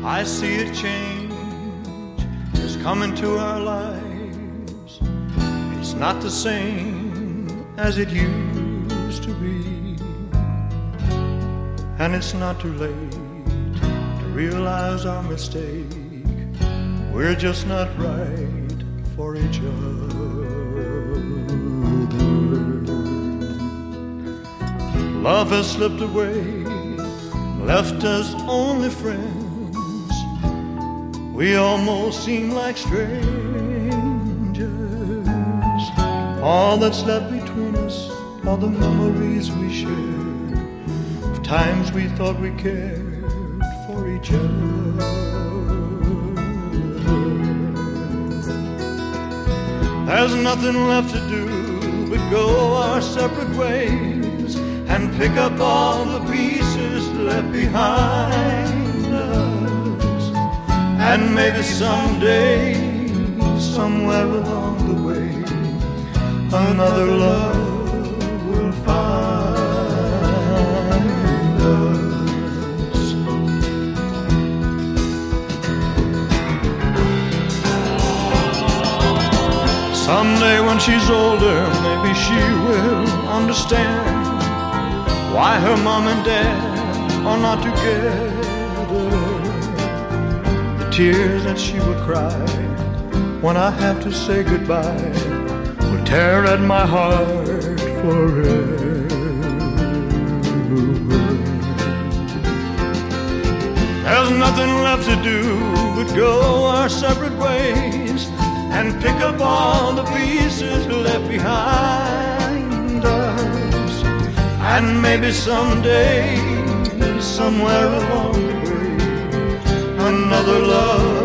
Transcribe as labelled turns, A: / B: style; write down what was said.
A: I see a change is coming to our lives. It's not the same as it used to be. And it's not too late to realize our mistake. We're just not right for each other. Love has slipped away, left us only friends. We almost seem like strangers. All that's left between us are the memories we share of times we thought we cared for each other. There's nothing left to do but go our separate ways and pick up all the pieces left behind us. And maybe someday, somewhere along the way, another love will find us. Someday when she's older, maybe she will understand why her mom and dad are not together. The tears that she will cry when I have to say goodbye will tear at my heart forever. There's nothing left to do but go our separate ways and pick up all the pieces left behind us. And maybe someday, somewhere along the way, another love